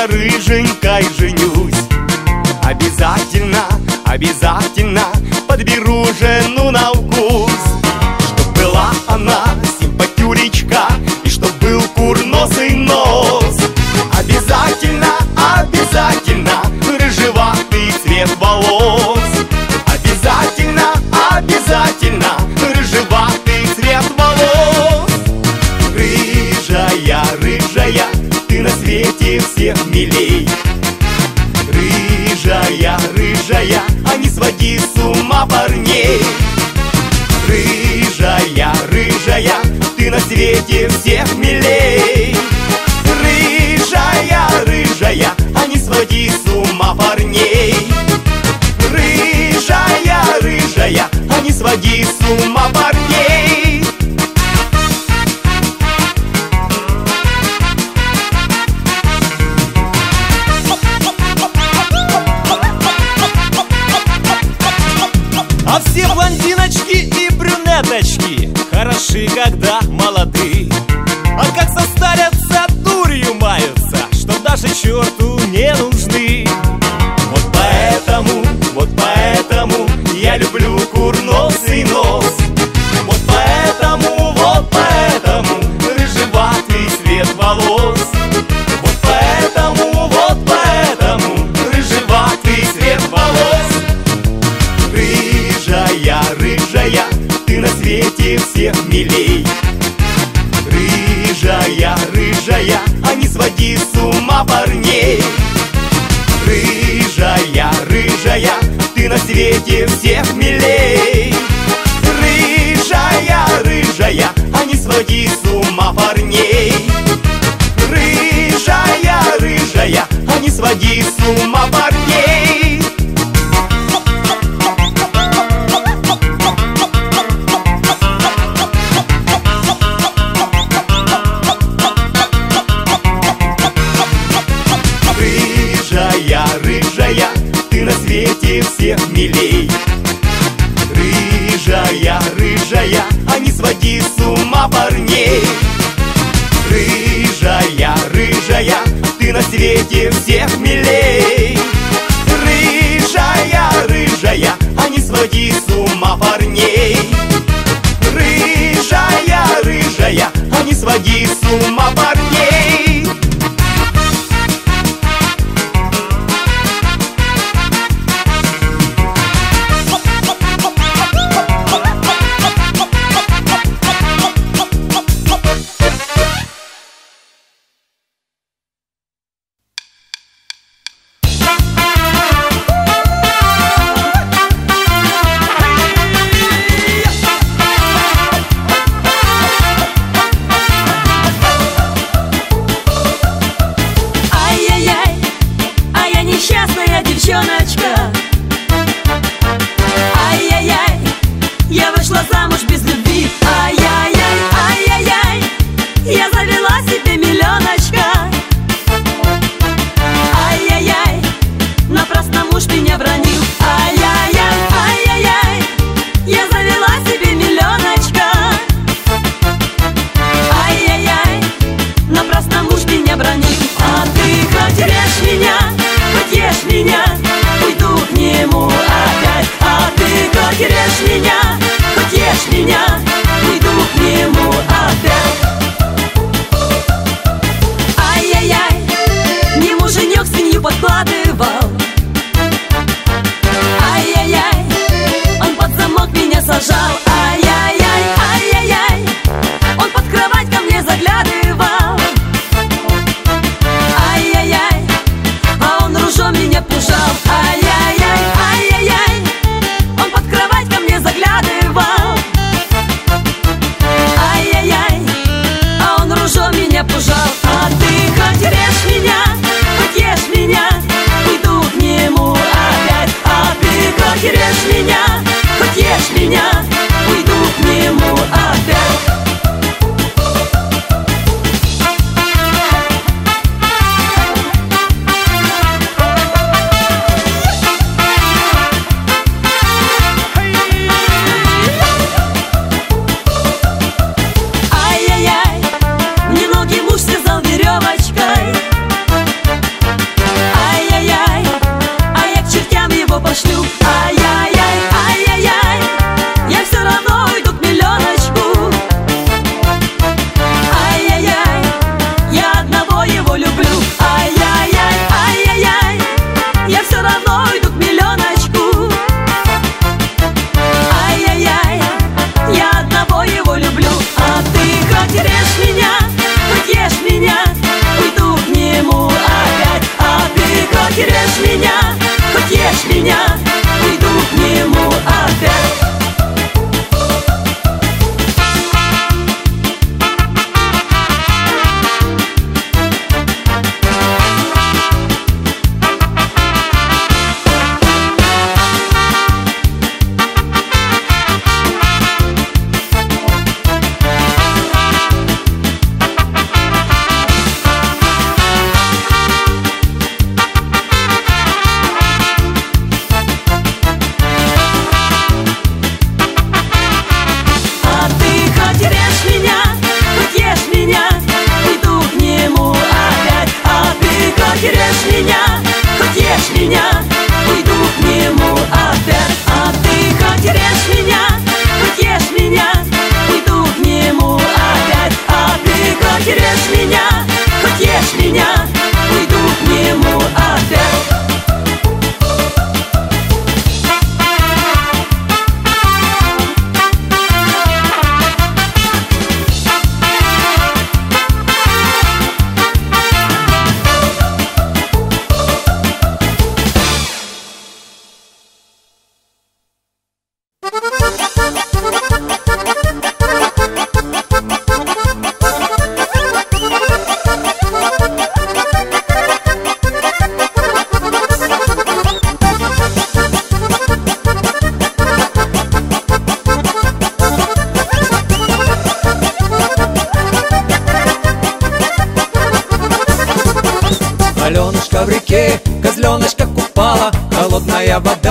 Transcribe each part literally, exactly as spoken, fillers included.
на рыженькой женюсь. Обязательно, обязательно подберу жену на вкус. Чтоб была она симпатюречка, и чтоб был курносый нос. Обязательно, обязательно рыжеватый цвет волос. Обязательно, обязательно рыжеватый цвет волос. Рыжая, рыжая, ты на свете всех милей. Рыжая, рыжая, а не своди с ума парней. Рыжая, рыжая, ты на свете всех милей. Рыжая, рыжая, а не своди с ума парней. Рыжая, рыжая, а не своди с ума парней. А все блондиночки и брюнеточки хороши, когда молоды. А как состарятся, дурью маются, что даже черту не нужны. Вот поэтому, вот поэтому я люблю курносый нос. Вот поэтому, вот поэтому рыжеватый цвет волос. Вот поэтому, вот поэтому рыжеватый цвет волос. Рыжая, рыжая, ты на свете всех милей. Рыжая, рыжая, а не своди с ума парней. Рыжая, рыжая, ты на свете всех милей. Рыжая, рыжая, а не своди с ума парней. Рыжая, рыжая, а не своди с ума парней. Рыжая, рыжая, ты на свете всех милей. Рыжая, рыжая, а не своди с ума парней. Рыжая, рыжая, ты на свете всех милей. Рыжая, рыжая, а не своди с ума парней. Рыжая, рыжая, а не своди с ума парней.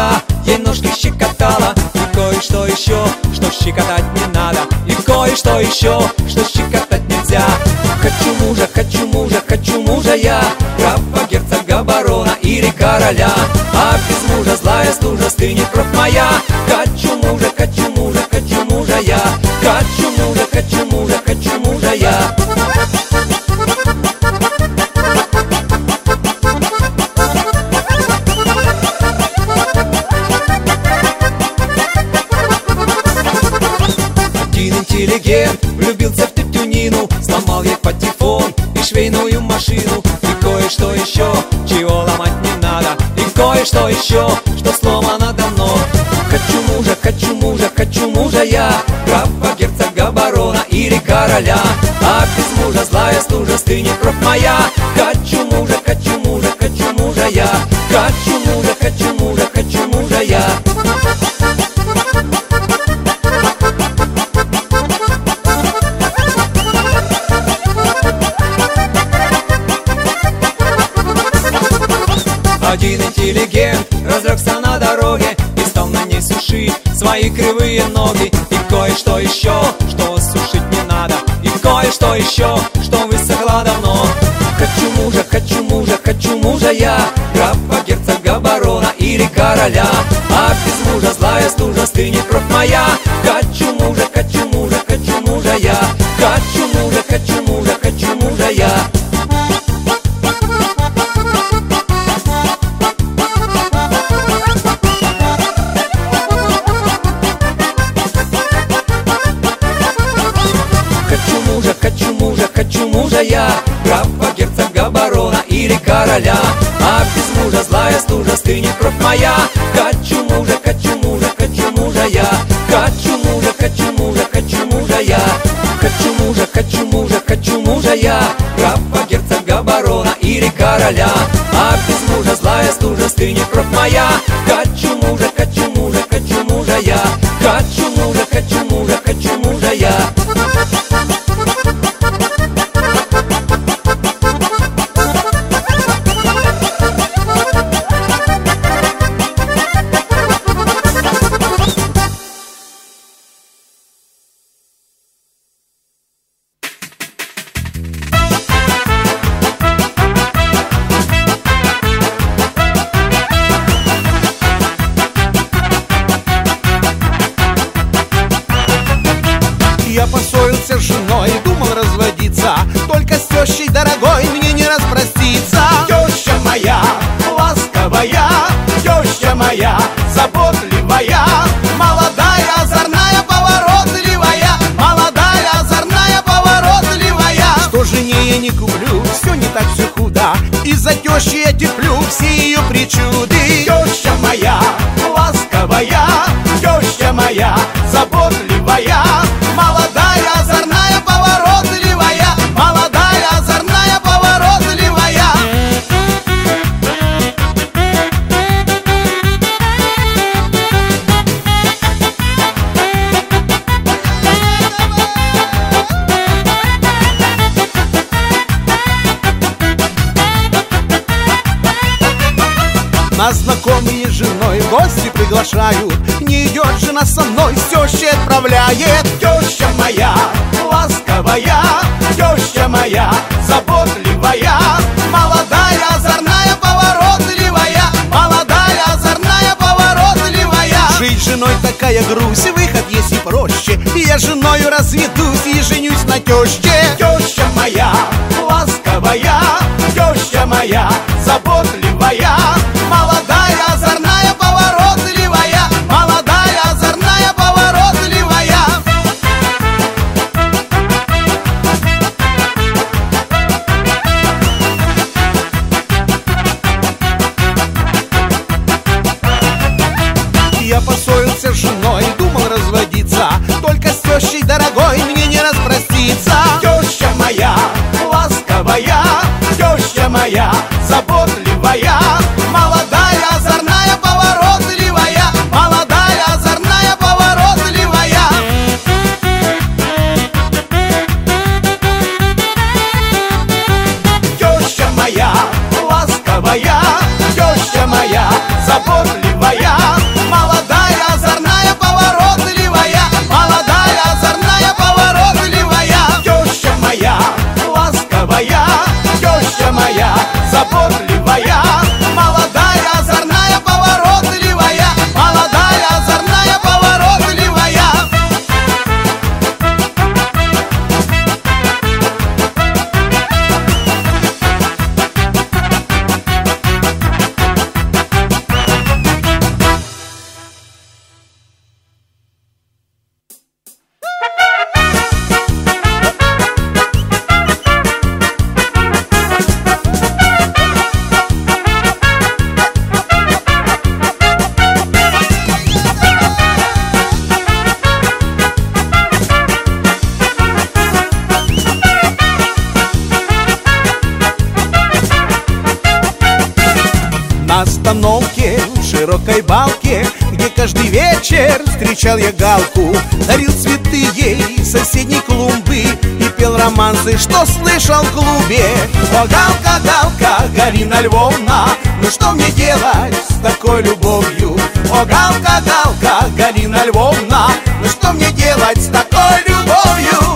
нога ей ножки щекотала. И кое-что еще, что щекотать не надо, и кое-что еще, что щекотать нельзя. Хочу мужа, хочу мужа, хочу мужа я, графа, герцога, барона или короля. А без мужа злая стужа стынет кровь моя. Хочу мужа, хочу мужа, хочу мужа я, хочу мужа, хочу мужа, хочу мужа я. Один интеллигент влюбился в тетю Нину, сломал ей патефон и швейную машину. И кое-что еще, чего ломать не надо, и кое-что еще, что сломано давно. Хочу мужа, хочу мужа, хочу мужа я, графа, герцога, барона или короля. А без мужа злая стужа стынет кровь моя. Хочу мужа, хочу мужа, хочу мужа я, хочу мужа, хочу мужа, хочу мужа я. Один интеллигент разрёкся на дороге и стал на ней сушить свои кривые ноги. И кое-что еще, что сушить не надо, и кое-что еще, что высохло давно. Хочу мужа, хочу мужа, хочу мужа я, графа, герцога, барона или короля. А без мужа злая стужа стынет кровь моя. Хочу мужа, хочу мужа, хочу мужа я, хочу мужа, хочу мужа, хочу мужа я. Хочу мужа, хочу мужа я, графа, герцога, барона или короля. А без мужа злая стужа стынет кровь моя. Хочу мужа, хочу мужа, хочу мужа я, хочу мужа, хочу мужа, хочу мужа я. Хочу мужа, хочу мужа, хочу мужа я, графа, герцога, барона или короля. А без мужа злая стужа стынет кровь моя. Хочу мужа, хочу мужа, хочу мужа я, хочу мужа, хочу мужа, хочу мужа я. Я поссорился с женой, думал разводиться, только с тещей дорогой мне не распроститься. Теща моя ласковая, теща моя заботливая, молодая, озорная, поворотливая, молодая, озорная, поворотливая. Что жене я не куплю, все не так, все худо, из-за тещи я терплю все ее причуды. Теща моя ласковая, теща моя заботливая, молодая, озорная, поворотливая, молодая, озорная, поворотливая. Нас знакомые с женой в гости приглашают, не идет жена со мной, с тещей отправляет. Теща моя ласковая, теща моя заботливая, молодая, озорная, поворотливая, молодая, озорная, поворотливая. Жить с женой такая грусть, выход есть и проще, я с женою разведусь и женюсь на теще. Теща моя ласковая, теща моя заботливая, молодая, озорная, поворотливая, молодая, озорная, поворотливая. Я поссорился с женой, думал разводиться, только с тещей дорогой мне не распроститься. Теща моя ласковая, теща моя заботливая, молодая, озорная, поворотливая, молодая, озорная, поворотливая. Теща моя ласковая, теща моя заботливая, широкой балке, где каждый вечер встречал я галку. Дарил цветы ей с соседней клумбы и пел романсы, что слышал в клубе. О, галка, галка, Галина Львовна, ну что мне делать с такой любовью? О, галка, галка, Галина Львовна, ну что мне делать с такой любовью?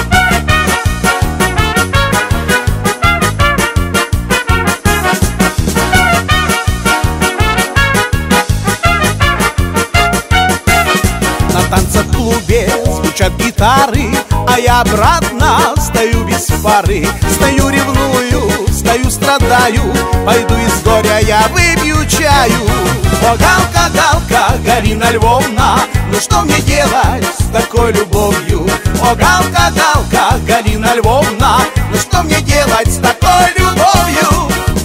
На танцах в клубе звучат гитары, а я обратно стою без пары. Стою, ревную, стою, страдаю, пойду из горя я выпью чаю. О, галка, галка, Галина Львовна, ну что мне делать с такой любовью? О, галка, галка, Галина Львовна, ну что мне делать с такой любовью?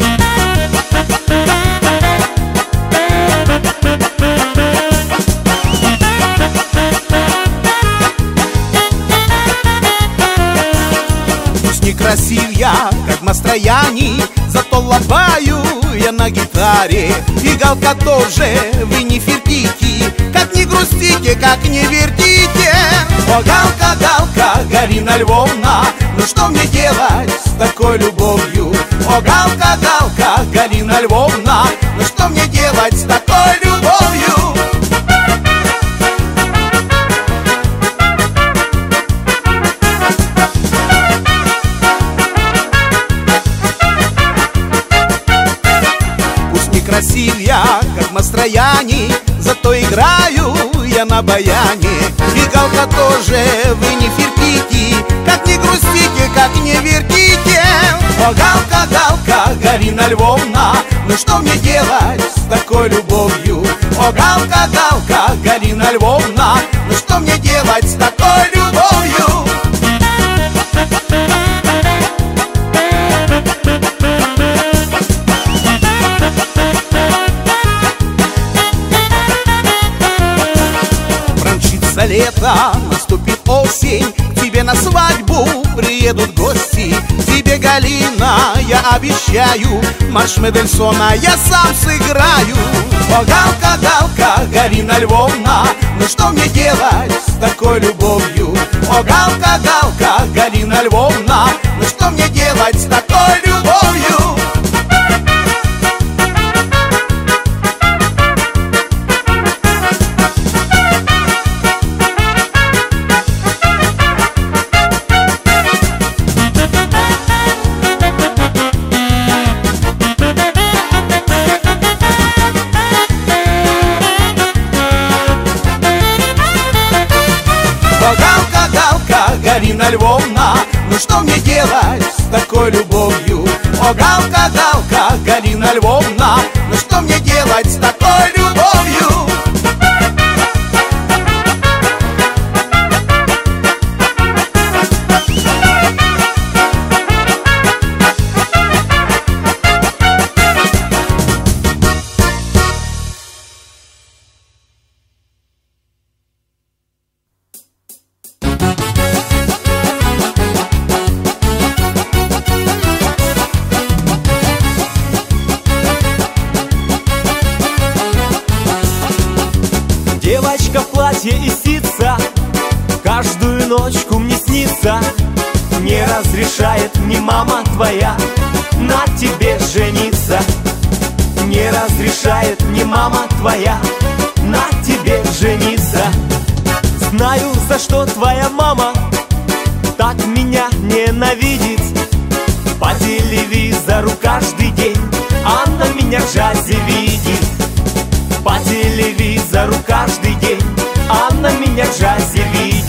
Красив я, как Мастрояни, зато лобаю я на гитаре. И галка тоже, вы не фертите, как не грустите, как не вертите. О, галка, галка, Галина Львовна, ну что мне делать с такой любовью? О, галка, галка, Галина Львовна, ну что мне делать с такой любовью? Красив я, как Мастрояни, зато играю я на баяне. И галка тоже, вы не фертите, как не грустите, как не вертите. О, галка, галка, Галина Львовна, ну что мне делать с такой любовью? О, галка, галка, Галина Львовна, ну что мне делать с такой любовью? Лето, наступит осень, к тебе на свадьбу приедут гости. Тебе, Галина, я обещаю, марш Мендельсона я сам сыграю. О, галка, галка, Галина Львовна, ну что мне делать с такой любовью? О, галка, галка, Галина Львовна, ну что мне делать с такой любовью? Галина Львовна, ну что мне делать с такой любовью? О, галка, галка, Галина Львовна, ну что мне делать с такой любовью? Девочка в платье и ситца каждую ночку мне снится. Не разрешает мне мама твоя на тебе жениться. Не разрешает мне мама твоя на тебе жениться. Знаю, за что твоя мама так меня ненавидит. По телевизору каждый день она меня в джазе видит. По телевизору каждый день она меня в джазе видит.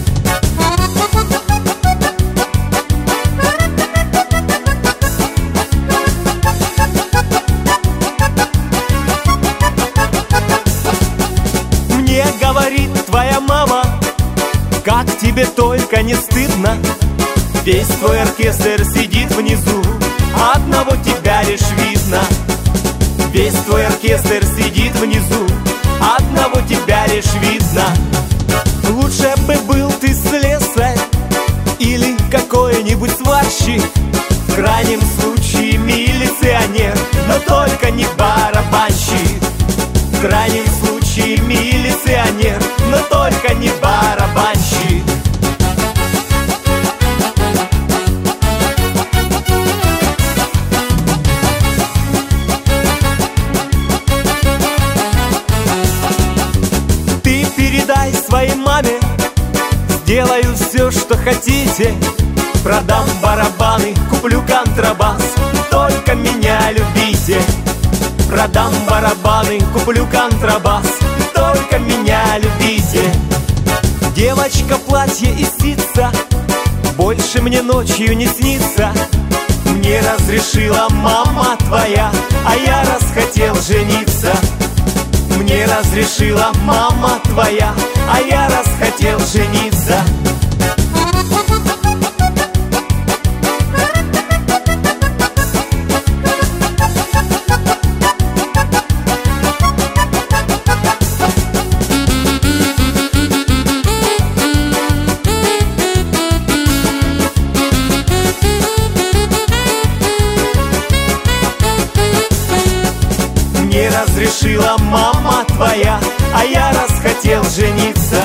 Мне говорит твоя мама, как тебе только не стыдно. Весь твой оркестр сидит внизу, одного тебя лишь видно. Весь твой оркестр сидит внизу, одного тебя лишь видно. Лучше бы был ты слесарь или какой-нибудь сварщик, в крайнем случае милиционер, но только не барабанщик. рабочий милиционер, но только не барабанщик. Ты передай своей маме, сделаю все, что хотите. Продам барабаны, куплю контрабас, только меня любите. Продам барабаны, куплю контрабас, только меня любите. Девочка, платье и ситца больше мне ночью не снится. Мне разрешила мама твоя, а я расхотел жениться. Мне разрешила мама твоя, а я расхотел жениться. Мне разрешила мама твоя, а я расхотел жениться.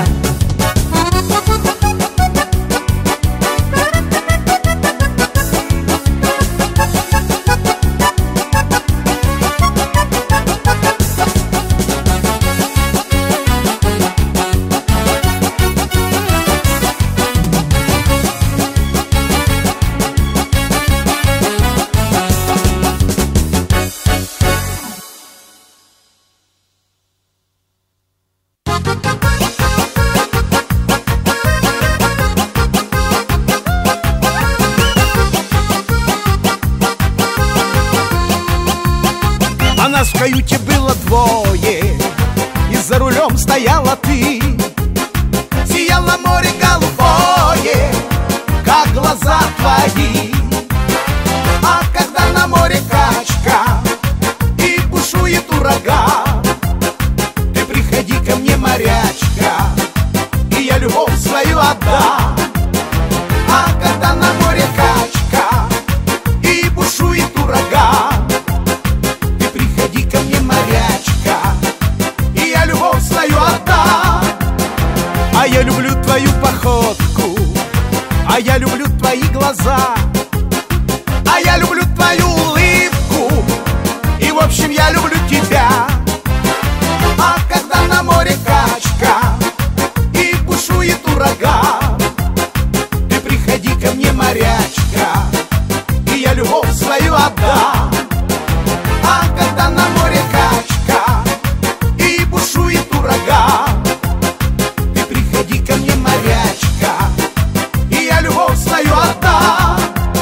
А нас в каюте было двое, и за рулем стояла ты. Сияло море голубое, как глаза твои. А когда на море качка и бушует ураган, ты приходи ко мне, морячка, и я любовь свою отдам. А когда на море качка и бушует ураган, ко мне, морячка, и я любовь свою отдам. А я люблю твою походку, а я люблю твои глаза, а я люблю твою улыбку, и в общем я люблю тебя. А когда на море качка и бушует ураган, ты приходи ко мне, морячка, и я любовь свою отдам. А когда на море качка и бушует ураган, ты приходи ко мне, морячка, и я любовь свою отдам.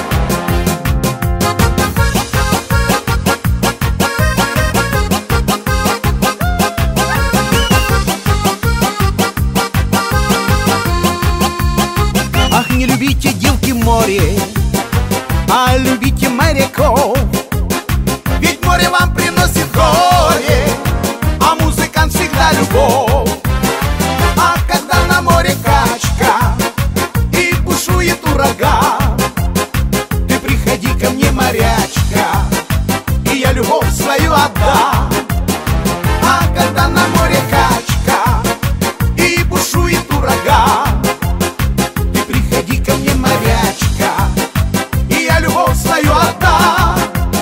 Ах, не любите, девки, море, а любите моряков. Ведь море вам приносит горе, а музыкант всегда любовь. А когда на море качка и бушует ураган, ты приходи ко мне, морячка, и я любовь свою отдам. А когда на море качка и бушует ураган, ты приходи ко мне, морячка, и я любовь свою отдам.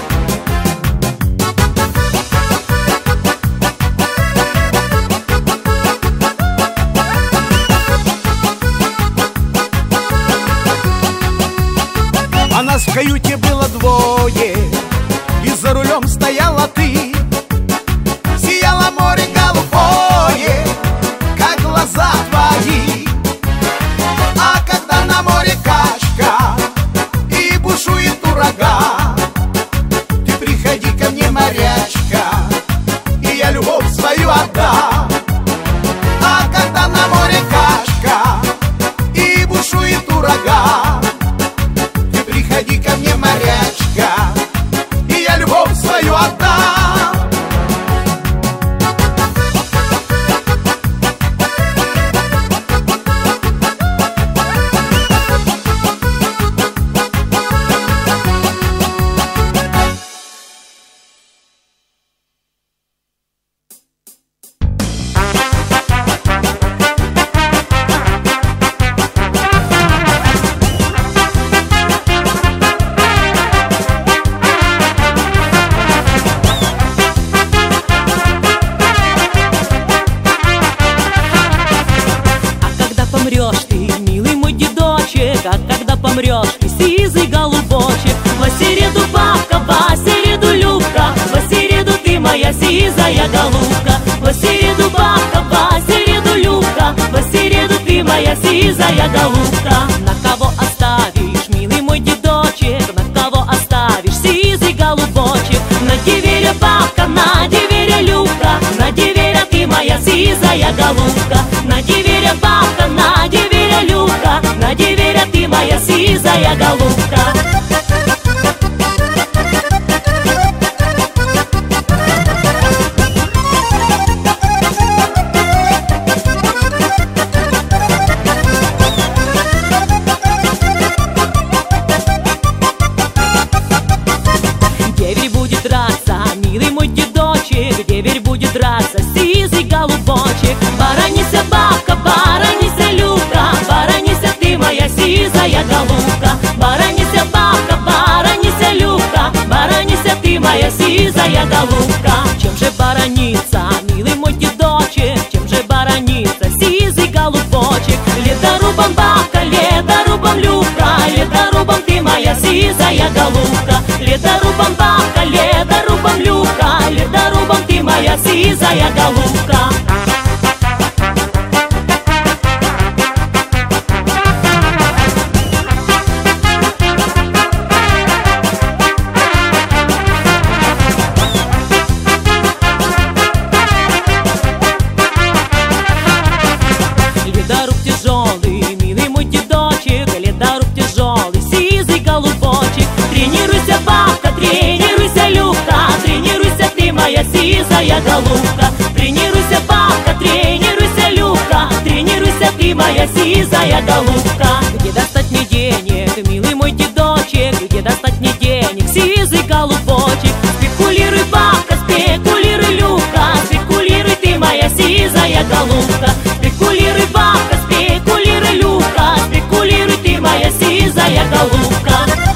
А нас в каюте было двое, и за рулем стояла ты. Сияло море голубое, как глаза твои. А когда на море качка и бушует ураган, ты приходи ко мне, морячка, и я любовь свою отдам. А когда на море качка и бушует ураган, приходи ко мне, я, когда помрешь, и сизый голубочек. Во середу бабка, во середу Любка, во середу ты моя сизая голубка. Во середу бабка, во середу Любка, во середу ты моя сизая голубка. На кого оставишь, милый мой дедочек, на кого оставишь сизый голубочек? На деверя бабка, на деверя Любка, на деверя ты моя сизая голубка. На деверя бабка, на деверя Любка, на деверя ты моя сизая голубка. Деверь будет драться, милый мой дедочек, деверь будет драться, сизый голубочек. Баранися бабка, баранися Любка, баранися ты моя сизая голубка. Баранися бабка, баранися Любка, баранися ты моя сизая голубка. Чем же бараниться, милый мой дедочек, чем же бараниться, сизый голубочек? Ледорубом бабка, ледорубом Любка, ледорубом ты моя сизая голубка. Ледорубом бабка, ледорубом Любка, ледорубом ты моя сизая голубка. Ледоруб тяжелый, милый мой дедочек, ледоруб тяжелый, сизый голубочек. Тренируйся, бабка, тренируйся, Любка, тренируйся ты моя сизая голубка. Тренируйся, бабка, тренируйся, Любка, тренируйся ты моя сизая голубка. Где достать мне денег, милый мой дедочек, где достать мне денег, сизый голубочек? Спекулируй, бабка, спекулируй, Любка, спекулируй ты моя сизая голубка. Спекулируй, бабка, спекулируй, Любка, спекулируй ты моя сизая голубка.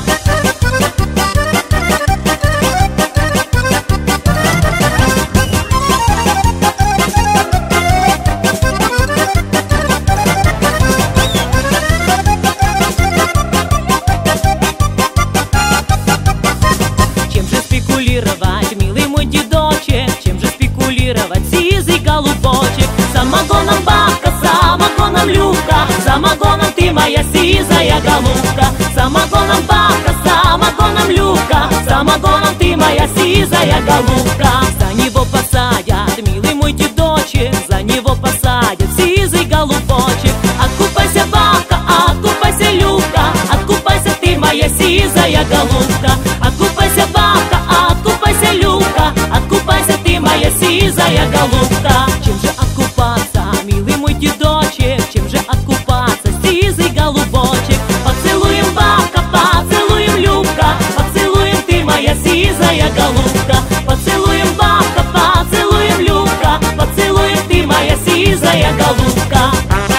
Чем же спекулировать, милый мой дедочек, чем же спекулировать, сизый голубочек? Самогоном бабка, самогоном Любка, самогоном ты моя сизая голубка. Самогоном бабка, самогоном Любка, самогоном ты моя сизая голубка. За него посадят, милый мой дедочек, за него посадят, сизый голубочек. Откупайся, бабка, откупайся, Любка, откупайся ты моя сизая голубка. Откупайся, бабка, откупайся, Любка, откупайся ты моя сизая голубка. Чем же откупаться, милый мой дедочек, чем же откупаться, сизый голубочек? Поцелуем, бабка, поцелуем, Любка, поцелуем ты моя сизая голубка. Поцелуем, бабка, поцелуем, Любка, поцелуем ты моя сизая голубка.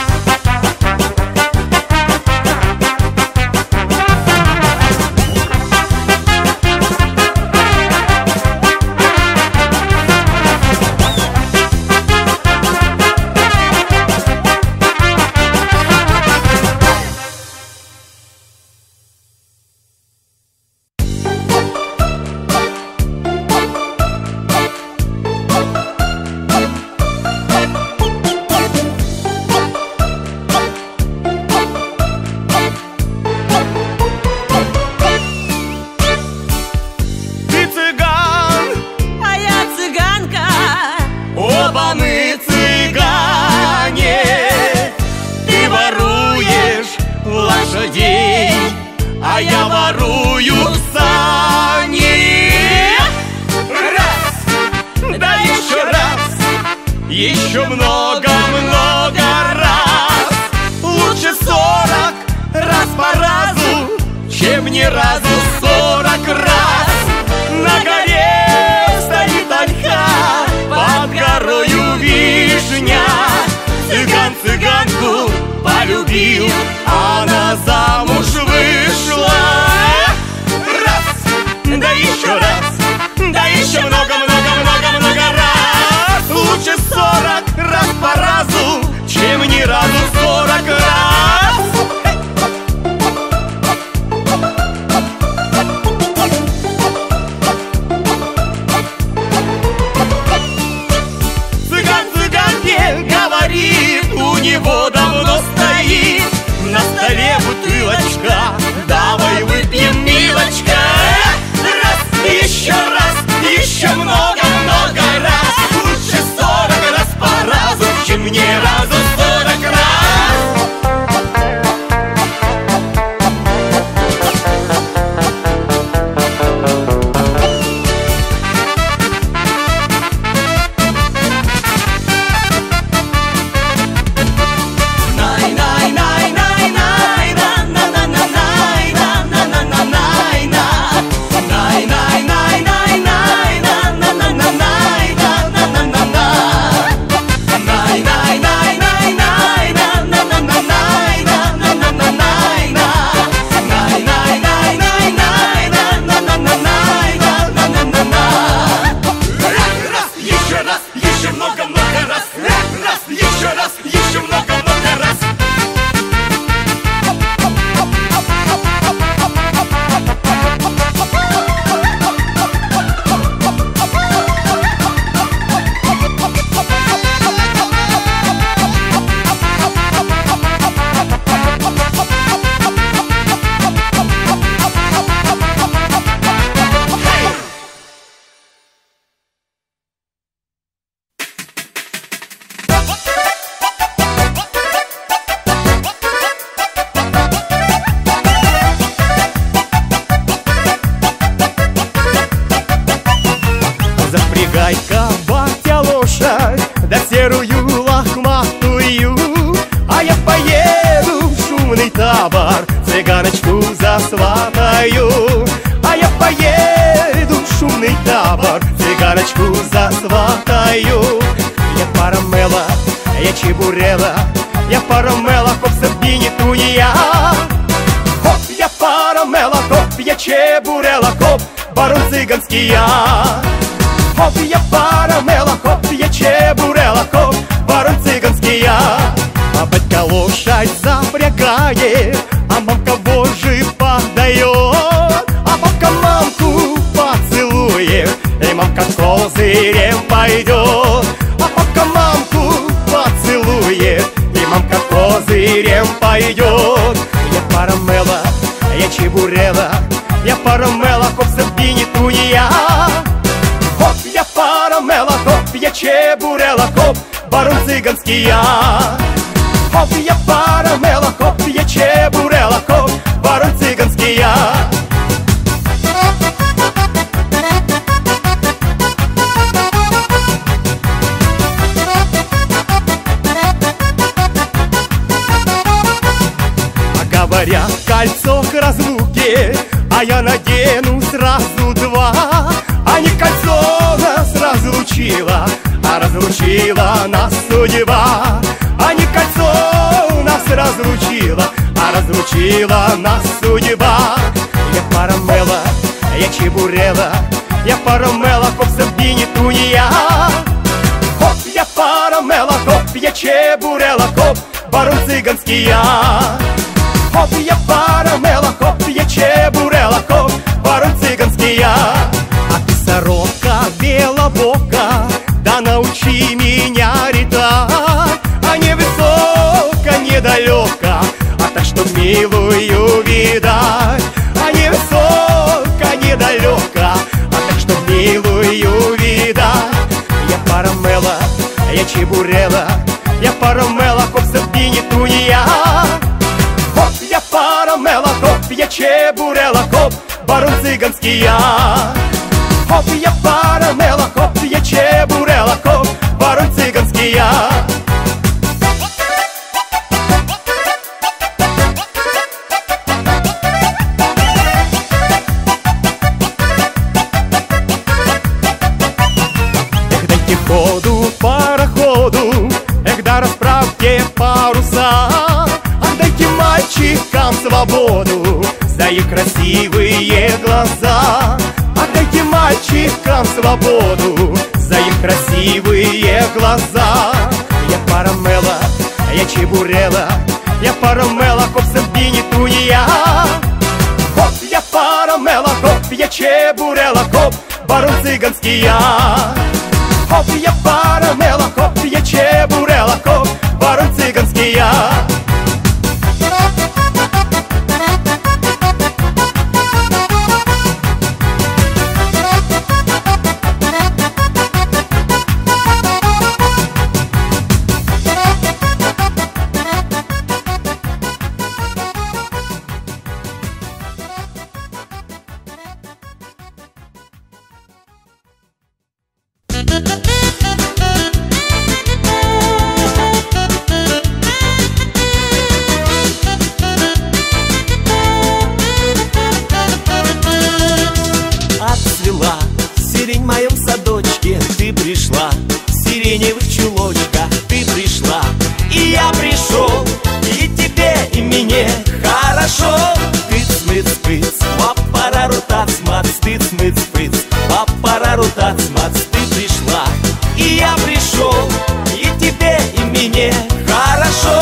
А я ворую сани. Раз, да еще раз, еще много-много раз. Лучше сорок раз по разу, чем ни разу сорок раз. На горе стоит ольха, под горою вишня. Цыган цыганку полюбил, она замуж вышла. Раз, да еще раз, да еще много-много-много-много раз. Лучше сорок раз по разу, чем ни разу сорок раз. шумный табор, цыганочку засватаю. А я поеду в шумный табор, цыганочку засватаю. Я парамела, я чебурела, я парамела, хоп, сабини туния. Хоп, я парамела, хоп, я чебурела, хоп, барон цыганский я. Хоп, я парамела, хоп, я чебурела, хоп, барон цыганский я. А батька лошадь запрягает, а мамка вожжи подает. А папка мамку поцелует, и мамка козырем пойдет. А папка мамку поцелует, и мамка козырем пойдет. Я парамела, я чебурела, я парамела, хоп, сабини туния. Хоп, я парамела, хоп, я чебурела, хоп, барон цыганский я. Хоп, я парамела, хоп, я чебурела, хоп, барон цыганский я. А говорят, кольцо к разлуке, а я надену сразу два. А не кольцо нас разлучило, а разлучила нас судьба. А не кольцо нас разлучило, а разлучила нас судьба. Я парамела, я чебурела, я парамела, хоп, сабини туния. Хоп, я парамела, хоп, я чебурела, хоп, барон цыганский я. Хоп, я парамела, хоп, я чебурела, хоп, барон цыганский я. А ты, сорока белобока, да научи меня летать. А не высоко, недалека, а так, что милую видать. А не высоко, недалека, а так, что милую видать. Я парамела, я чебурела, я парамела, хоп, сабини туния. Хоп, я парамела, хоп, я чебурела, хоп, барон цыганский я. Хоп, я парамела, хоп, я чебурела, хоп, барон цыганский я. Эх, дайте ходу пароходу, эх, да расправьте паруса. Отдайте мальчикам свободу за их красивые глаза. Отдайте мальчикам свободу за их красивые глаза. Я парамела, я чебурела, я парамела, хоп, сабини туния. Хоп, я парамела, хоп, я чебурела, хоп, барон цыганский я. Хоп, я парамела, хоп, я чебурела, хоп, барон цыганский я. Отцвела сирень в моем садочке, ты пришла, в сиреневых чулочках ты пришла. И я пришел, и тебе, и мне хорошо. Тыц-мыц-пыц, лаппарару-тац-мац, тыц-мыц-пыц, лаппарару-тац-мац, ты пришла. И я пришел, и тебе, и мне хорошо.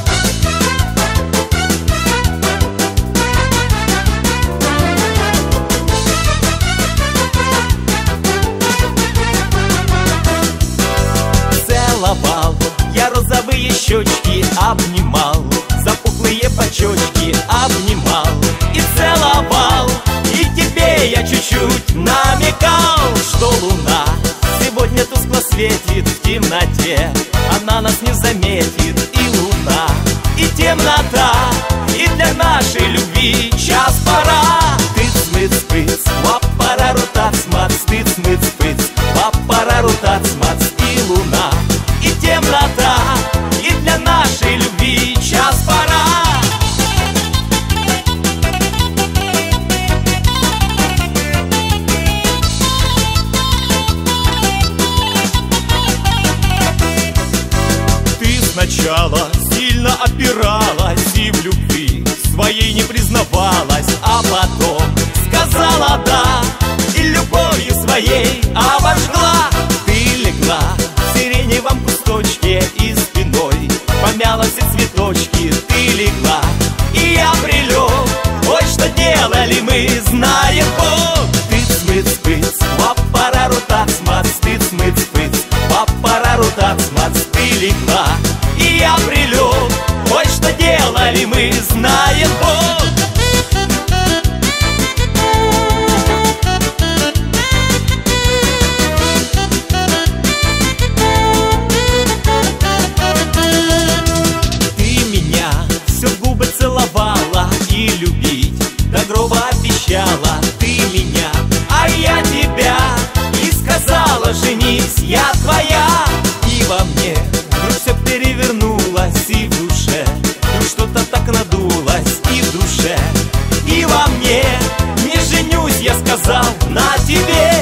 Целовал я розовые щечки, обнимал запухлые почечки, обнимал и целовал. И тебе я чуть-чуть намекал, что луна сегодня тускло светит в темноте. Она нас не заметит, и луна, и темнота, и для нашей любви час пора. Тыц-мыц-пыц, лаппарару-тац-мац, тыц-мыц-пыц, лаппарару-тац-мац, и луна, и темнота, и для нашей любви час пора. скучала, сильно опиралась и в любви своей не признавалась, а потом сказала да и любовью своей обожгла. Ты легла в сиреневом кусточке и спиной помяла все цветочки. Ты легла, и я прилег. Ой, что делали мы, знает Бог. Тыц-мыц-пыц, лаппарару-тац-мац, тыц-мыц-пыц, лаппарару-тац-мац. Ты легла, и я прилег. Ой, что делали мы, знает Бог. Ты меня все в губы целовала и любить до гроба обещала. Ты меня, а я тебя, и сказала: женись, я твоя. И во мне вдруг все перевернулось, и в душе вдруг что-то так надулось, и в душе, и во мне. Не женюсь, я сказал, на тебе.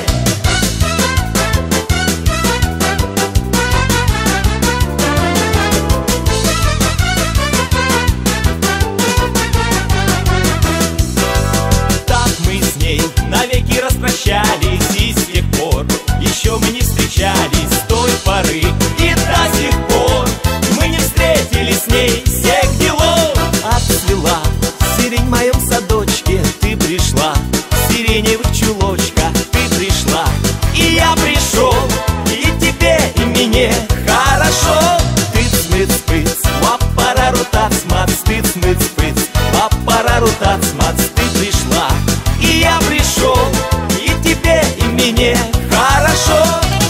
Так мы с ней навеки распрощались, и с тех пор еще мы не встречались. С той поры и до сих пор мы не встретились с ней всех делов. Отцвела сирень в моем садочке, ты пришла в сиреневых чулочках. Ты пришла, и я пришел, и тебе, и мне хорошо. Тыц-мыц-пыц, лаппарару-тац-мац, тыц-мыц-пыц, лаппарару-тац-мац. Ты пришла, и я пришел, и тебе, и мне хорошо.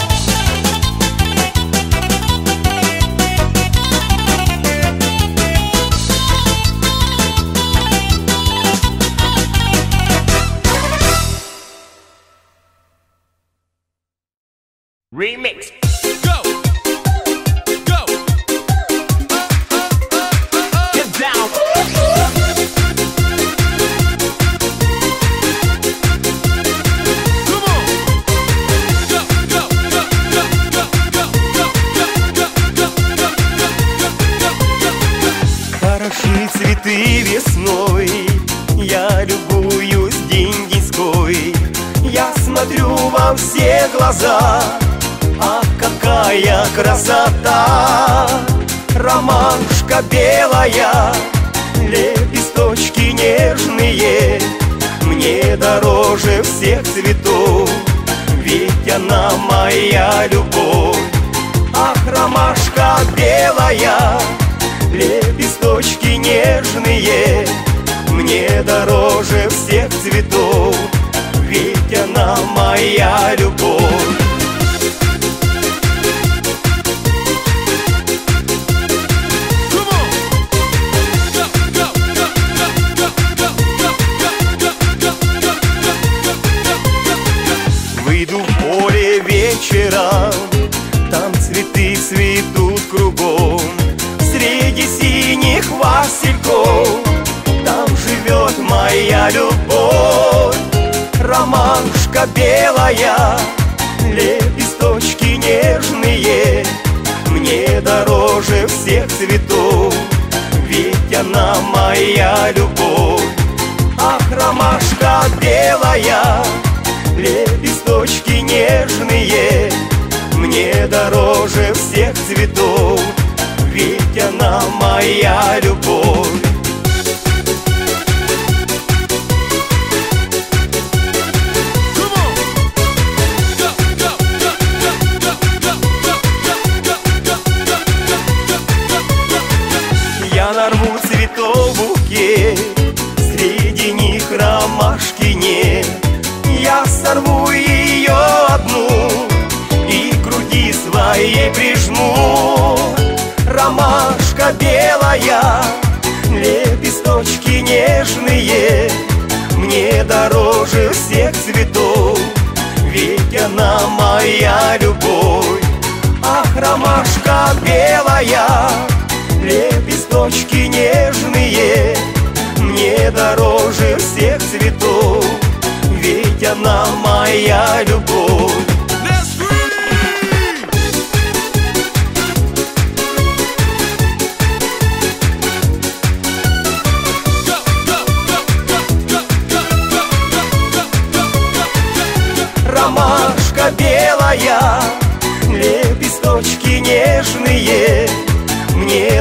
Remix. Go, go. Get down. Come on. Go, go, go, go, go, go, go, go, go, go. Хороши цветы весной, я любуюсь день-деньской. Я смотрю во все глаза, ах, какая красота! Ромашка белая, лепесточки нежные, мне дороже всех цветов, ведь она моя любовь. Ах, ромашка белая, лепесточки нежные, мне дороже всех цветов, ведь она моя любовь. Выйду в поле вечером, там цветы цветут кругом. Среди синих васильков там живет моя любовь. Ромашка белая, лепесточки нежные, мне дороже всех цветов, ведь она моя любовь. Ах, ромашка белая, лепесточки нежные, мне дороже всех цветов, ведь она моя любовь. Я нарву цветов букет, среди них ромашки нет. Я сорву ее одну и к груди своей прижму. Ромашка белая, лепесточки нежные, мне дороже всех цветов, ведь она моя любовь. Ах, ромашка белая, лепесточки нежные, мне дороже всех цветов, ведь она моя любовь.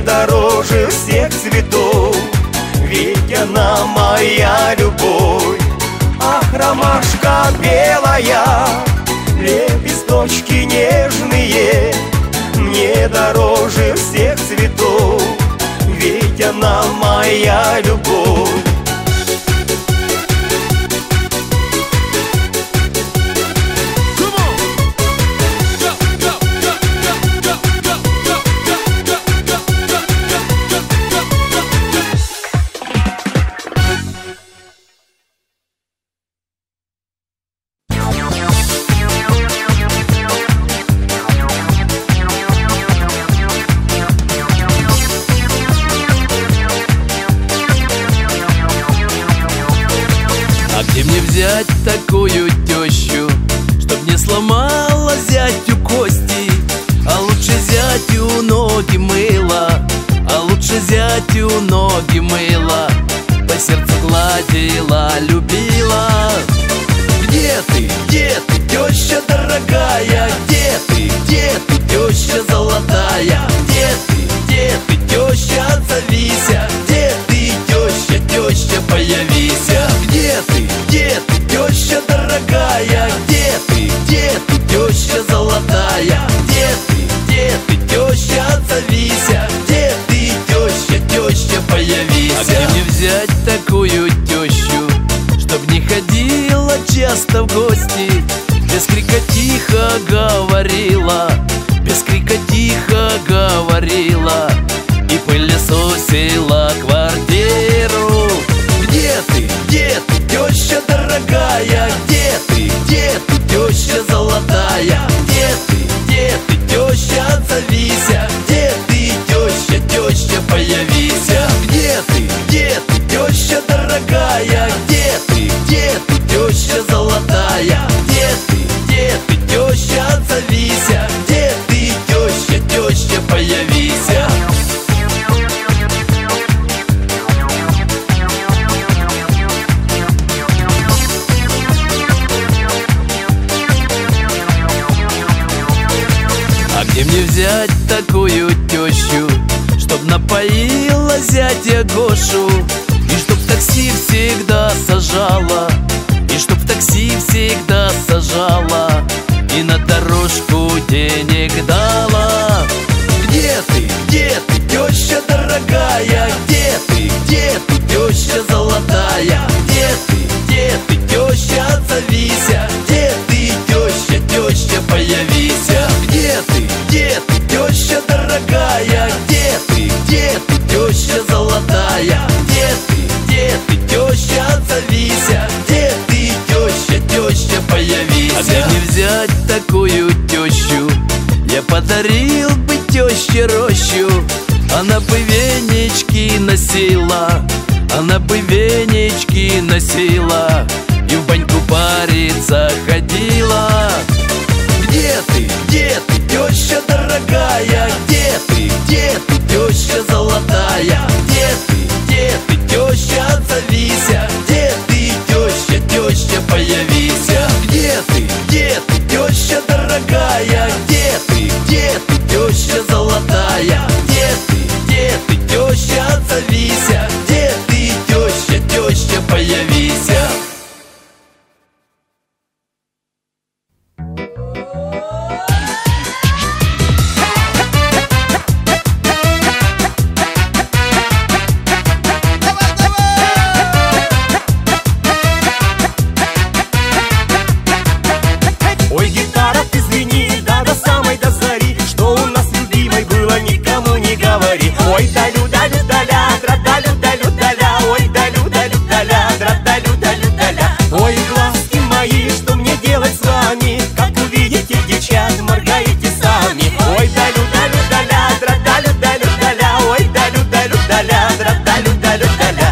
дороже всех цветов, ведь она моя любовь. Ах, ромашка белая, лепесточки нежные, мне дороже всех цветов, ведь она моя любовь. Такую тещу, чтоб не сломала зятю кости, а лучше зятю ноги мыла, а лучше зятю ноги мыла, по сердцу гладила, любила. Где ты, где ты, теща дорогая? Где ты, где ты, теща золотая? Где ты, где ты, теща, отзовися? Где ты, теща, теща, появися? Где ты, где ты, теща дорогая? Где ты, где ты, теща золотая? Где ты, где ты, теща, отзовися? Где ты, теща, теща, появися? А где мне взять такую тещу, чтоб не ходила часто в гости, без крика тихо говорила, без крика тихо говорила и пылесосила квартиру? Где ты, где ты, теща дорогая? Где ты, где ты, теща золотая? Где ты, где ты, теща, отзовися? Где ты, теща, теща, появися? Где ты, где ты, теща дорогая? Где ты, где ты, теща золотая? Где ты, где ты, теща, отзовися? Где ты, теща, теща, появися? А где мне взять такую тещу, чтоб напоила зятя Гошу, и чтоб в такси всегда сажала, и чтоб в такси всегда сажала, и на дорожку денег дала? Где ты, где ты, теща дорогая? Где ты, где ты, теща золотая? Где ты, где ты, теща, отзовися? Где ты, теща, теща, появися? Где ты, где ты, теща дорогая? Где ты, где ты, теща золотая? Где ты, где ты, теща, отзовися? Где ты, теща, теща, появися? А где мне взять такую тещу? Я подарил бы теще рощу, она бы венички носила, она бы венички носила и в баньку париться ходила. Где ты, где ты, теща дорогая? Где ты, где ты, теща золотая? Где ты, где ты, теща, отзовися? Где ты, теща, теща, появися? Где ты, где ты, теща дорогая? Где ты, где ты, теща золотая? Где ты, где ты, теща, отзовися? Где ты, теща, теща, появися? Ой, гитара, ты звени, да до самой до зари, что у нас любимой было, никому не говори. Ой, далю, далю, даля, дра-далю, далю, даля, ой, далю, далю, даля, дра-далю, далю, даля. Ой, глазки мои, что мне делать с вами? Как увидите девчат, моргаете сами. Ой, далю, далю, даля, дра-далю, далю, даля, ой, далю, далю, даля, дра-далю, далю, даля.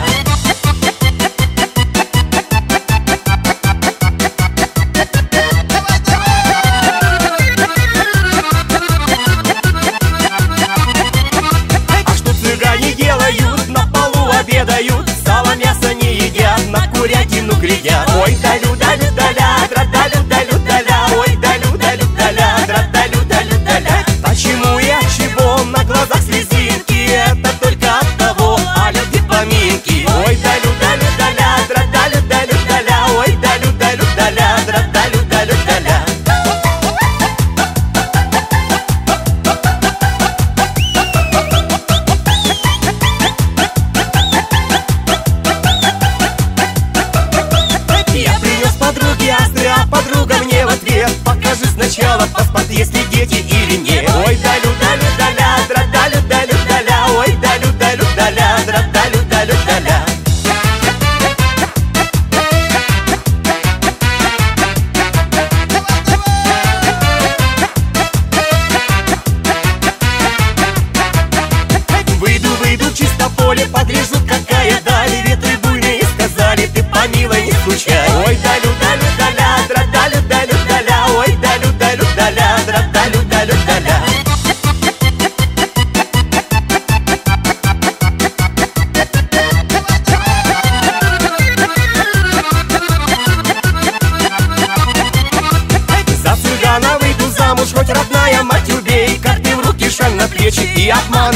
Курятину глядят. Ой, далю, далю, даля, дра-далю, далю, даля, ой, далю, далю, даля, дра-далю, далю, даля. Почему я чего на глазах слезинки?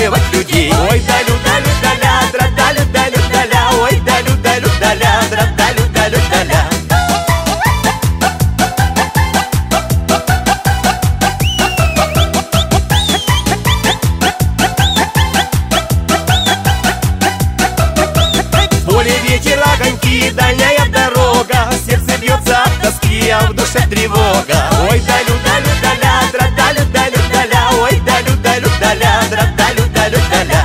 обманывать людей. Ой, далю, далю, даля, дра, далю, далю, даля. Ой, далю, далю, даля, дра, далю, далю, даля. Ветер, огоньки, дальняя дорога, сердце бьется от тоски, а в душе тревога. Ой, далю, далю, даля, дра, далю, далю, даля. Ой, далю, далю, даля, дра, далю, далю, даля.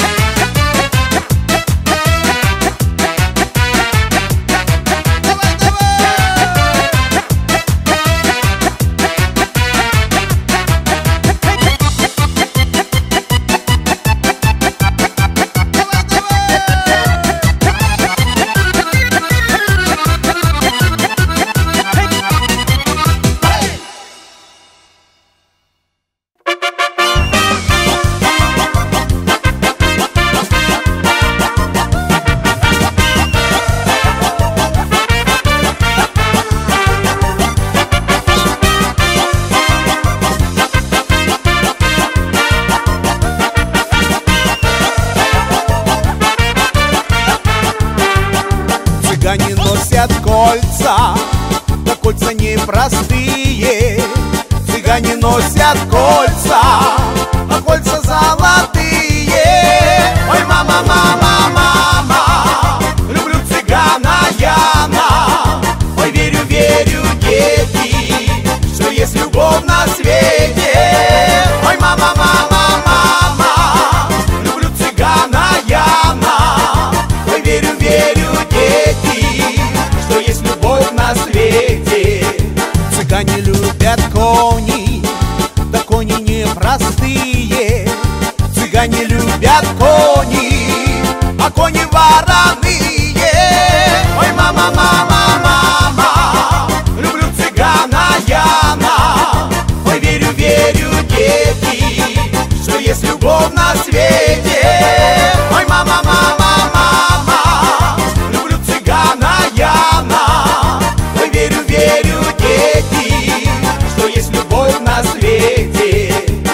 Цыгане носят кольца, да кольца непростые. Цыгане носят кольца, а кольца золотые. Ой, мама, мама, мама, люблю цыгана Яна. Ой, верю, верю, дети, что есть любовь на свете. Ой, мама, мама, мама, люблю цыгана Яна. Ой, верю, верю, дети, что есть любовь на свете. Цыгане любят кони, да кони непростые. Цыгане любят кони, а кони вороные. Ой, мама, мама, мама, люблю цыгана Яна. Ой, верю, верю, дети, что есть любовь на свете. Ой, мама, мама, мама, люблю цыгана Яна. Ой, верю, верю, дети, что есть любовь на свете.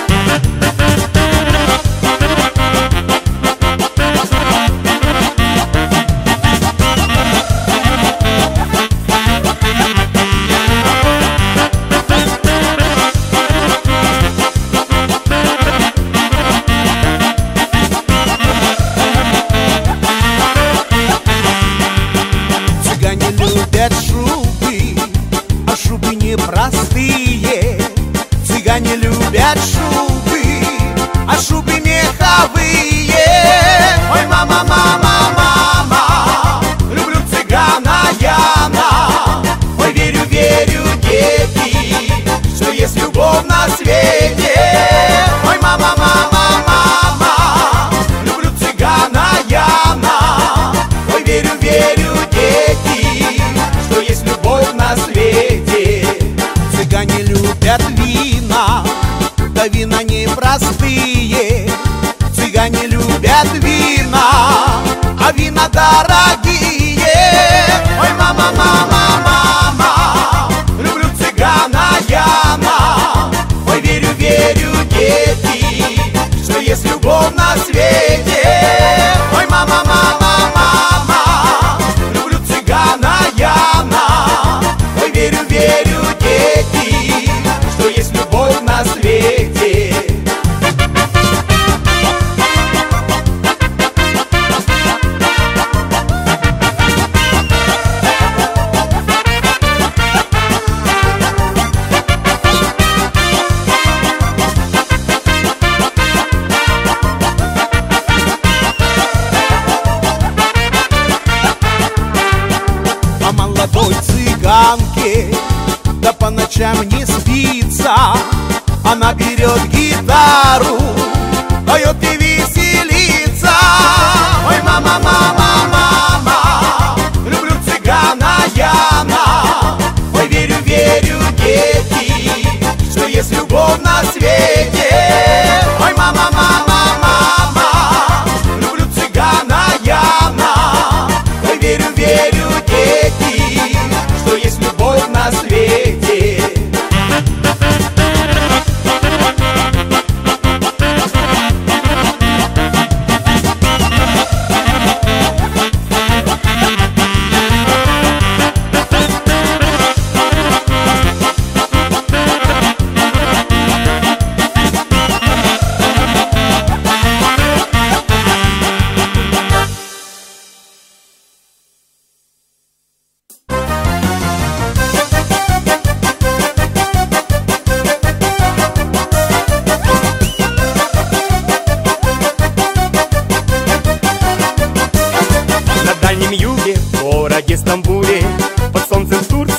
Цыгане любят шубы, а шубы непростые. Цыгане любят шубы, а шубы меховые. Ой, мама, мама, мама, люблю цыгана Яна. Ой, верю, верю, дети, что есть любовь на свете. Ой, мама, мама, мама, люблю цыгана Яна. Ой, верю, верю, дети, что есть любовь на свете. Цыгане любят вина, да вина непростые. Цыгане любят вина, а вина дорогие. Ой, мама, мама, мама, люблю цыгана Яна. Ой, верю, верю, дети, что есть любовь на свете. Ой, мама, мама, мама, люблю цыгана Яна. Ой, верю, верю, дети, что есть любовь на свете. А молодой цыганке да по ночам не спится. Она берет гитару, поет и веселится. Ой, мама, мама, мама, люблю цыгана Яна. Ой, верю, верю, дети, что есть любовь на свете. Ой, мама, мама, мама, люблю цыгана Яна. Ой, верю, верю, дети, что есть любовь на свете.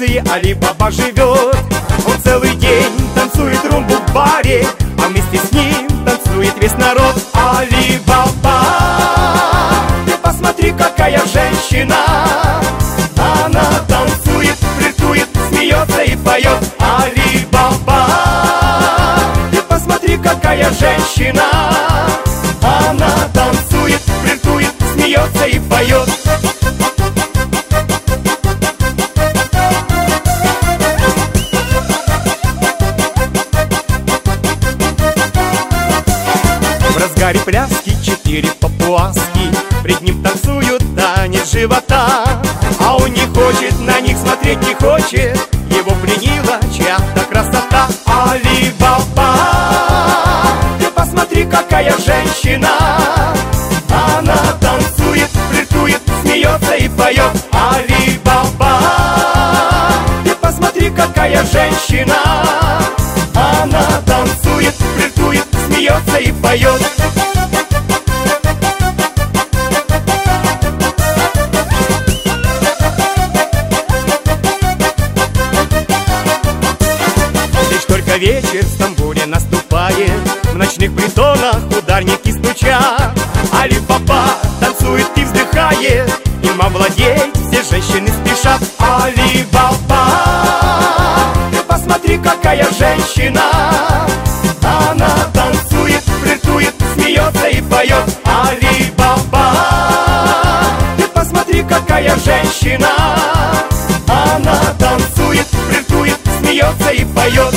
Турции Али-Баба живет. Он целый день танцует румбу в баре, а вместе с ним танцует весь народ. Али-Баба, ты посмотри, какая женщина. Она танцует, флиртует, смеется и поет. Али-Баба, ты посмотри, какая женщина. Она танцует, флиртует, смеется и поет. В разгаре пляски четыре папуаски пред ним танцуют танец живота. А он не хочет, на них смотреть не хочет, его пленила чья-то красота. Али-Баба, ты посмотри, какая женщина. Она танцует, флиртует, смеется и поет. Али-Баба, ты посмотри, какая женщина. Она танцует, флиртует, смеется и поет. Лишь только вечер в Стамбуле наступает, в ночных притонах ударники стучат. Али-Баба танцует и вздыхает, им овладеть все женщины спешат. Али-Баба, ты посмотри, какая женщина. Она танцует, флиртует, смеется и поет. Али-Баба, ты посмотри, какая женщина. Она танцует, флиртует, смеется и поет.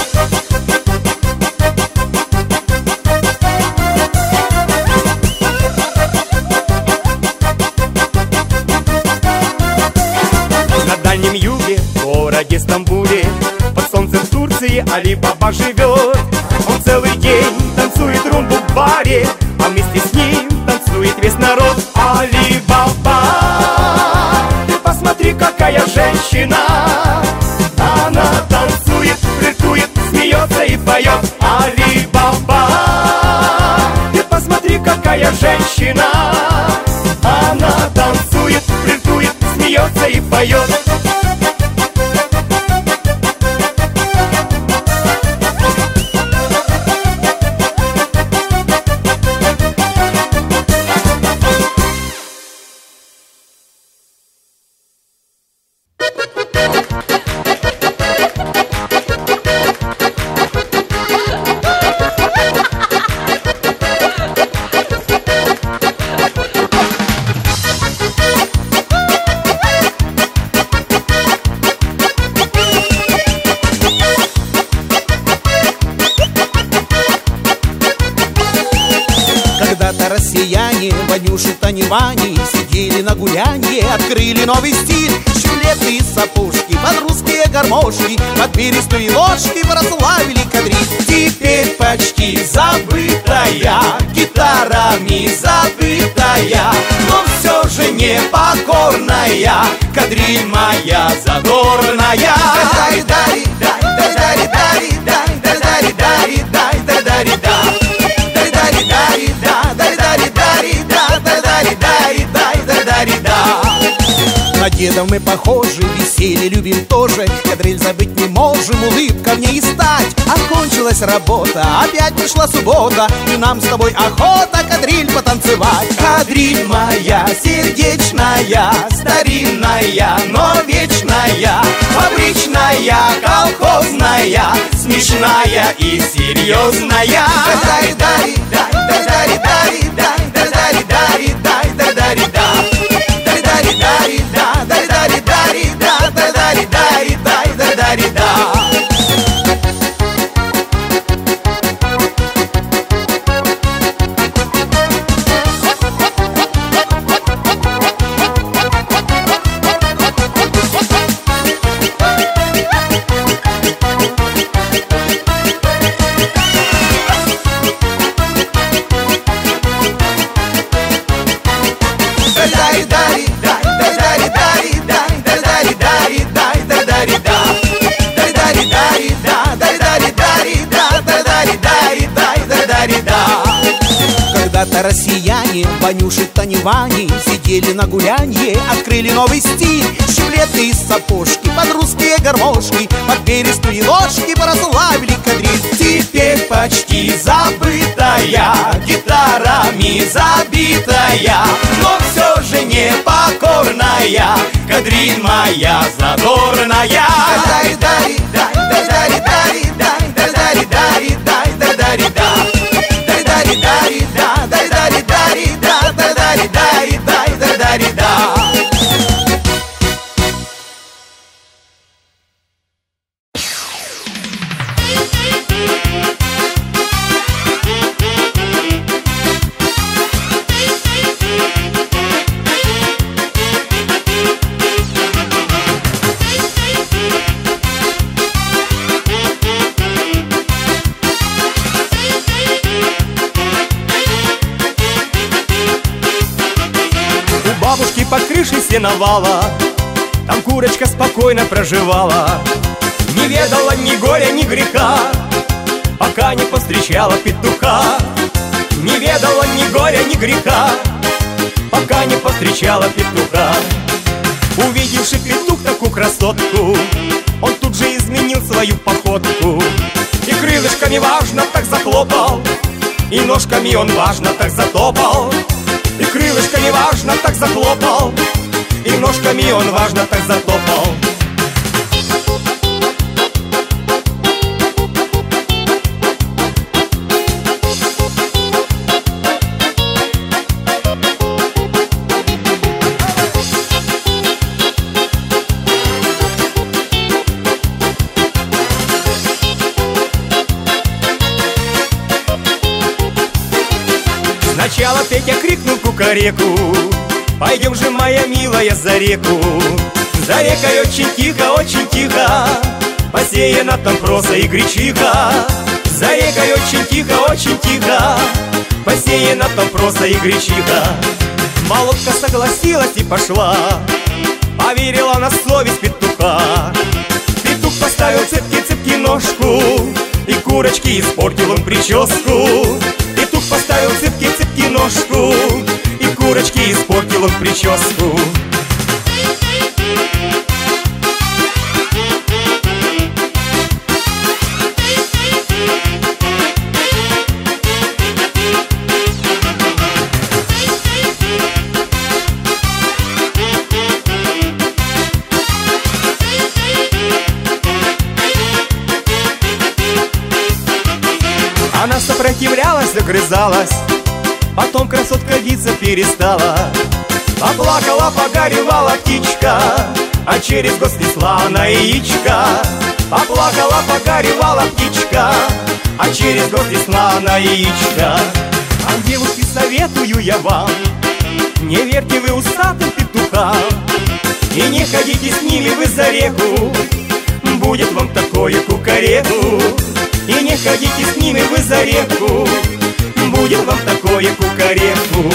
На Дальнем Юге, в городе Стамбуле, под солнцем Турции Али-Баба живет. Он целый день танцует румбу в баре, а вместе с ним танцует весь народ. Али-Баба, ты посмотри, какая женщина. Она танцует, флиртует, смеется и поет. Али-Баба, ты посмотри, какая женщина. Она танцует, флиртует, смеется и поет. Когда-то россияне, Ванюши, Таневани, сидели на гулянье, открыли новый стиль. Жилеты и сапожки, под русские гармошки, под перистые ложки прославили кадриль. Теперь почти забытая, гитарами забытая, но все же непокорная кадриль моя задорная. На дедов мы похожи, веселье любим тоже, кадриль забыть не можем, улыбка в ней стать. Окончилась работа, опять пришла суббота, и нам с тобой охота кадриль потанцевать. Кадриль моя сердечная, старинная, но вечная, фабричная, колхозная, смешная и серьезная. Когда-то россияне, Ванюши, Таневани, сидели на гулянье, открыли новый стиль. Щиплеты и сапожки, под русские гармошки, под перистые ложки прославили кадриль. Теперь почти забытая, гитарами забитая, но все же непокорная кадриль моя задорная. Бабушки под крышей сеновала, там курочка спокойно проживала. Не ведала ни горя, ни греха, пока не повстречала петуха. Не ведала ни горя, ни греха, пока не повстречала петуха. Увидевший петух такую красотку, он тут же изменил свою походку. И крылышками важно так захлопал, и ножками он важно так затопал. И крылышками важно так захлопал, и ножками он важно так затопал. Сначала Петя крикнул кукареку: пойдем же, моя милая, за реку. За рекой очень тихо, очень тихо, посеяна там проса и гречиха. За рекой очень тихо, очень тихо, посеяна там проса и гречиха. Молодка согласилась и пошла, поверила на совесть петуха. Петух поставил цепки-цепки ножку, и курочки испортил он прическу. Петух поставил цепки-цепки ножку, и курочки испортил он прическу. Она сопротивлялась, загрызалась, потом красотка биться перестала. Поплакала, погоревала птичка, а через год снесла она яичко. Поплакала, погоревала птичка, а через год снесла она яичко. А девушки, советую я вам, не верьте вы усатым петухам, и не ходите с ними вы за реку, будет вам такое кукареку. И не ходите с ними вы за реку, будет вам такое кукареку.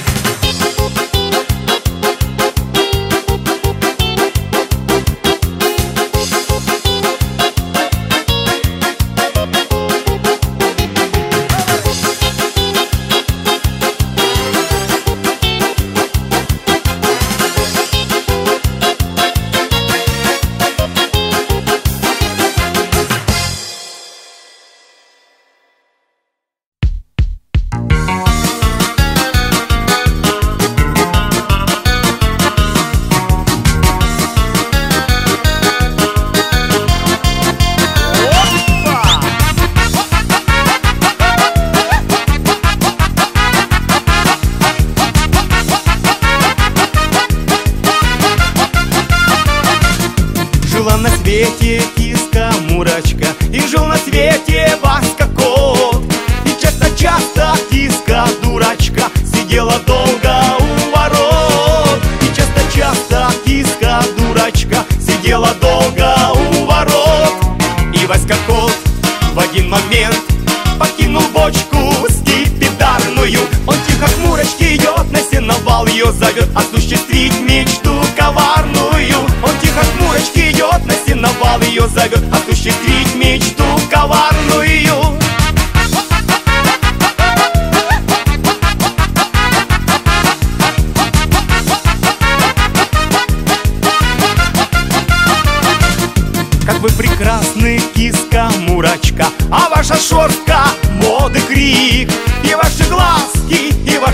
Жила на свете киска Мурочка, и жил на свете Васька кот. И часто-часто киска дурачка сидела долго у ворот. И часто-часто киска дурачка сидела долго у ворот. И Васька кот в один момент покинул бочку скипидарную. Он тихо к Мурочке идет, на сеновал ее зовет осуществить мечту коварную. Он тихо к Мурочке идет, на сеновал ее зовет осуществить мечту коварную.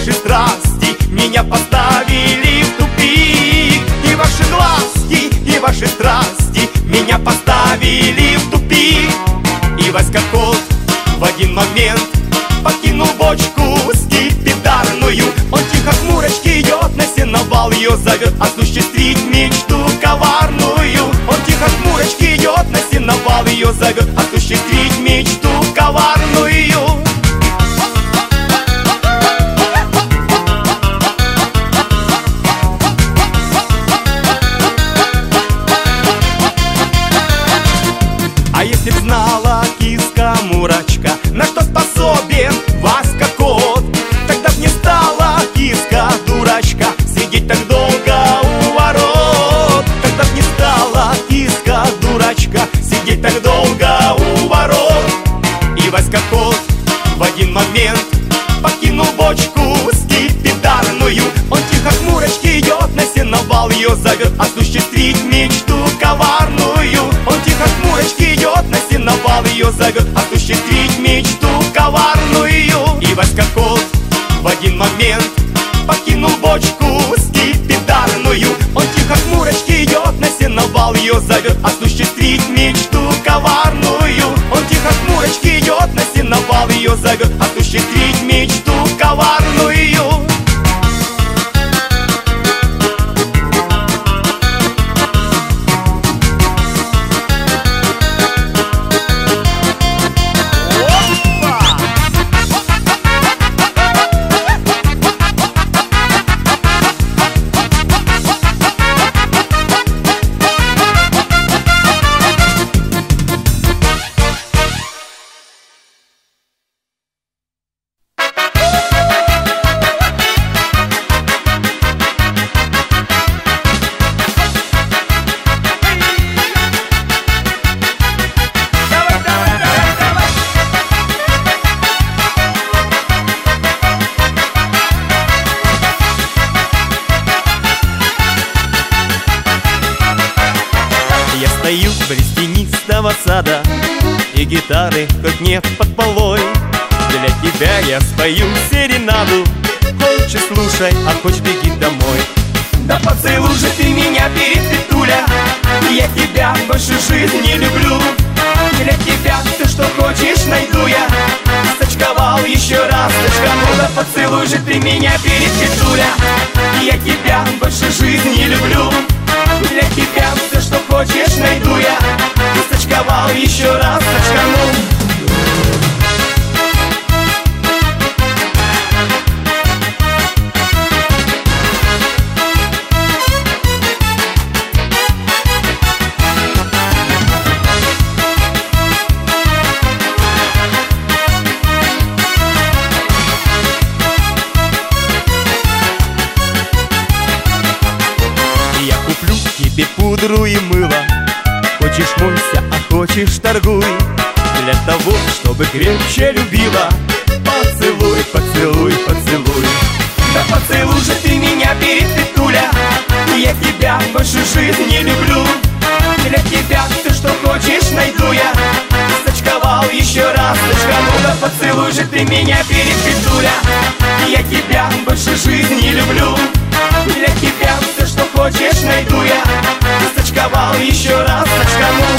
ваши страсти меня поставили в тупик. И ваши глазки, и ваши страсти меня поставили в тупик. И Васька Кот в один момент покинул бочку скипидарную. Он тихо к Мурочке идет, на сеновал ее зовет осуществить мечту коварную. Он тихо к Мурочке идет, на сеновал ее зовет осуществить мечту коварную. А если б знала киска Мурочка, на что способен Васька Кот, тогда б не стала киска дурачка сидеть так долго у ворот. Тогда б не стала киска дурачка сидеть так долго у ворот. И Васька Кот в один момент покинул бочку скипидарную. Он тихо к Мурочке идет, на сеновал ее зовет осуществить мечту коварную. Он тихо к Мурочке идет, на сеновал ее зовет осуществить мечту коварную. И Васька Кот в один момент покинул бочку скипидарную. Он тихо к Мурочке идет, на сеновал ее зовет осуществить мечту коварную. Он тихо к Мурочке идет, на сеновал ее зовет осуществить мечту коварную. Стою близ тенистого сада, и гитары хоть нет под полой. Для тебя я спою серенаду, хочешь слушай, а хочешь беги домой. Да поцелуй же ты меня, перепетуля, я тебя больше жизни люблю. Для тебя все, что хочешь, найду я. Сочковал еще раз, сочканул. Да поцелуй же ты меня, перепетуля, я тебя больше жизни люблю. Для тебя все, что хочешь, найду я. Сочковал еще раз, сочканул. Тебе пудру и мыло, хочешь мойся, а хочешь торгуй. Для того, чтобы крепче любила, поцелуй, поцелуй, поцелуй. Да поцелуй же ты меня, перепетуля, я тебя больше жизни люблю. Для тебя все, что хочешь, найду я. Сочковал еще раз, сочканул. Да поцелуй же ты меня, перепетуля, я тебя больше жизни люблю. Для тебя все, что хочешь, найду я. Сочковал еще раз, сочканул.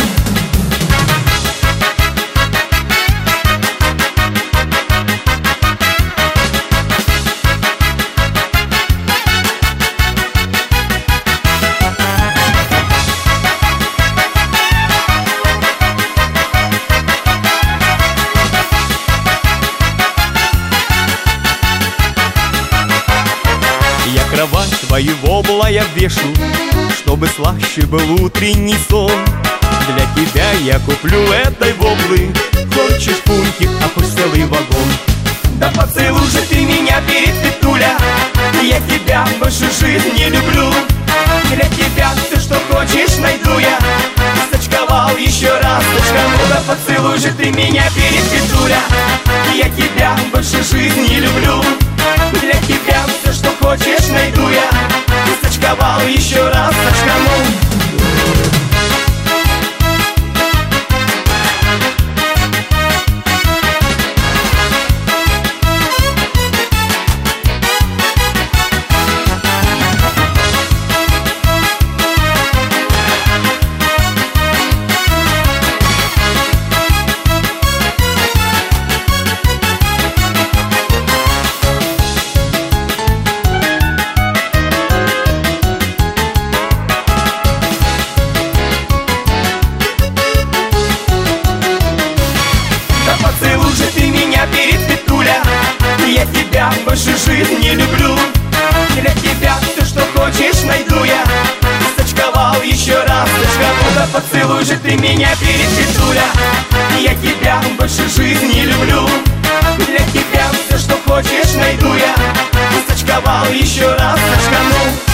Я кровать твою вобла я вешу, чтобы слаще был утренний сон. Для тебя я куплю этой воблы, хочешь фунтик, а хочешь целый вагон. Да поцелуй же ты меня, перепетуля, я тебя больше жизни люблю. Для тебя все, что хочешь, найду я. Сочковал еще раз, сочканул. Да поцелуй же ты меня, перепетуля, я тебя больше жизни люблю. Для тебя все, что хочешь, найду я. Сочковал еще раз, сочканул. еще раз, дочка, ну-ка поцелуй же ты меня перед петуля. Я тебя больше жизни люблю, для тебя все, что хочешь, найду я. Сочковал еще раз, дочка, ну